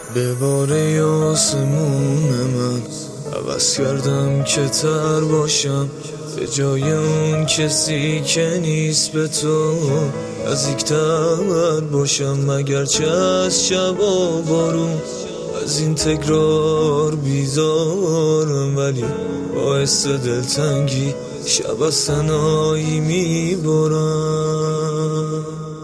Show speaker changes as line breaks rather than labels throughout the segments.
به باره آسمون من عوض کردم که تر باشم، به جای اون کسی که نیست به تو نزدیک‌تر باشم. مگرچه از شب و بارون از این تکرار بیزارم، ولی باعث دلتنگی شب از تنهایی میبارم.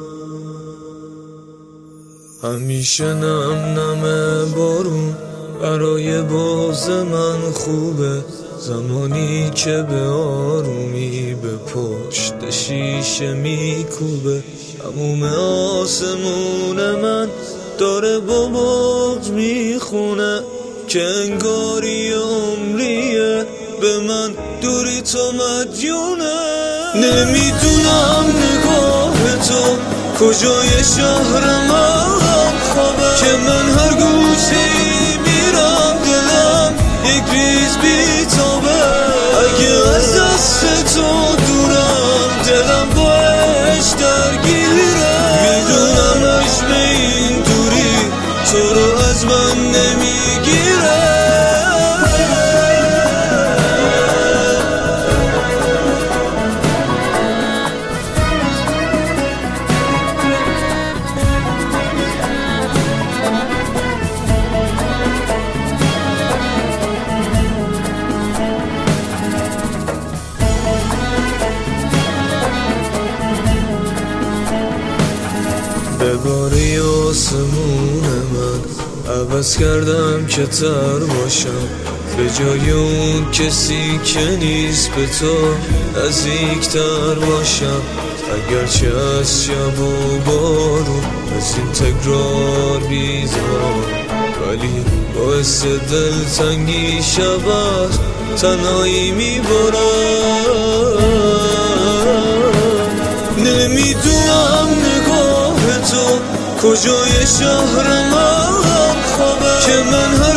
همیشه نم بارون برای باز من خوبه، زمانی که به آرومی به پشت شیشه میکوبه. تموم آسمون من داره با بغض میخونه که انگاری عمریه به من دوری تو مدیونه. نمیدونم نگاه تو کجای شهر من خوابه که من هر گوشه‌ای میرم دلم یک ریز بیتابه. اگه از دست تو دورم دلم باش درگیره. میدونم عشق این دوری تو رو از من نمیگیره. به باره آسمون من عوض کردم که تر باشم، به جای اون کسی که نیست به تو نزدیک‌تر باشم. اگرچه از شب و بارون از این تکرار بیزار، ولی باعث دلتنگی شب از تنهایی میبارم. نمیدونم نگاه تو کجای شهر من خوابه که من هر